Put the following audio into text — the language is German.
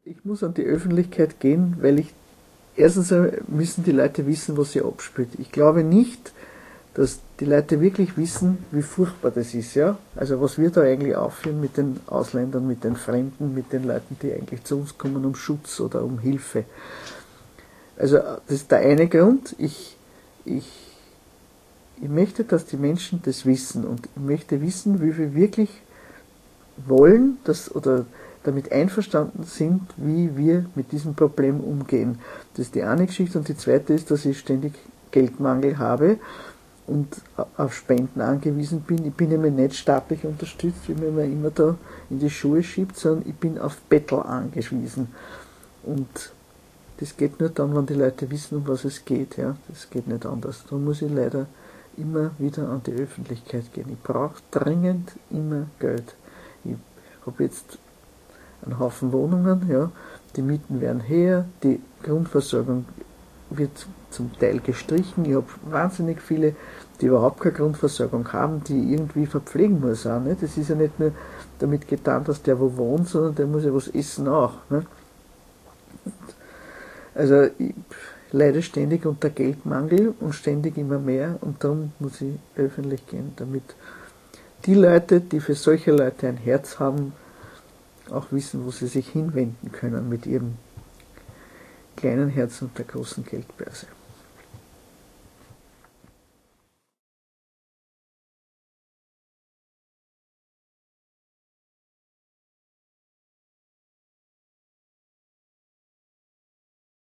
Ich muss an die Öffentlichkeit gehen, weil erstens müssen die Leute wissen, was sie abspielt. Ich glaube nicht, dass die Leute wirklich wissen, wie furchtbar das ist, ja. Also was wir da eigentlich aufführen mit den Ausländern, mit den Fremden, mit den Leuten, die eigentlich zu uns kommen um Schutz oder um Hilfe. Also das ist der eine Grund. Ich möchte, dass die Menschen das wissen und ich möchte wissen, wie wir wirklich wollen, oder damit einverstanden sind, wie wir mit diesem Problem umgehen. Das ist die eine Geschichte und die zweite ist, dass ich ständig Geldmangel habe und auf Spenden angewiesen bin. Ich bin nämlich nicht staatlich unterstützt, wie man mir immer da in die Schuhe schiebt, sondern ich bin auf Bettel angewiesen. Und das geht nur dann, wenn die Leute wissen, um was es geht. Ja? Das geht nicht anders. Da muss ich leider immer wieder an die Öffentlichkeit gehen. Ich brauche dringend immer Geld. Ich habe jetzt einen Haufen Wohnungen, ja, die Mieten werden höher, die Grundversorgung wird zum Teil gestrichen. Ich habe wahnsinnig viele, die überhaupt keine Grundversorgung haben, die ich irgendwie verpflegen muss auch. Nicht? Das ist ja nicht nur damit getan, dass der wo wohnt, sondern der muss ja was essen auch. Nicht? Also ich leide ständig unter Geldmangel und ständig immer mehr und darum muss ich öffentlich gehen, damit die Leute, die für solche Leute ein Herz haben, auch wissen, wo sie sich hinwenden können mit ihrem kleinen Herz und der großen Geldbörse.